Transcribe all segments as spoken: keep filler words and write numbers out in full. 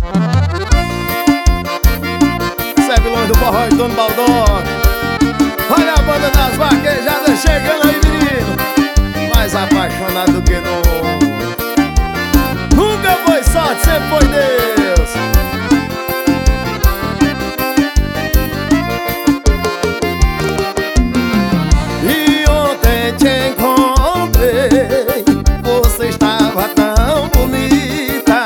Zé Vilões do Forró e Dono Baldó. Olha a banda das vaquejadas chegando aí, menino. Mais apaixonado do que nunca. Nunca foi sorte, sempre foi Deus. E ontem te encontrei, você estava tão bonita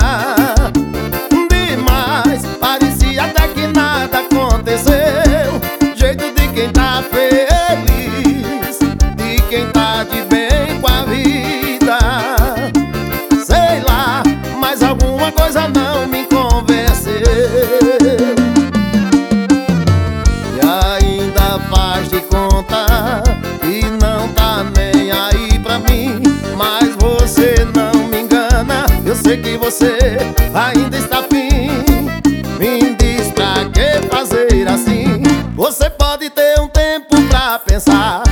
demais, parecia até que nada aconteceu. Jeito de quem tá feliz, de quem tá de bem com a vida. Sei lá, mas alguma coisa não me convenceu. E ainda faz de conta que não tá nem aí pra mim, mas você não me engana. Eu sei que você ainda está afim. Me diz pra que fazer assim? Você pode ter um tempo pra pensar,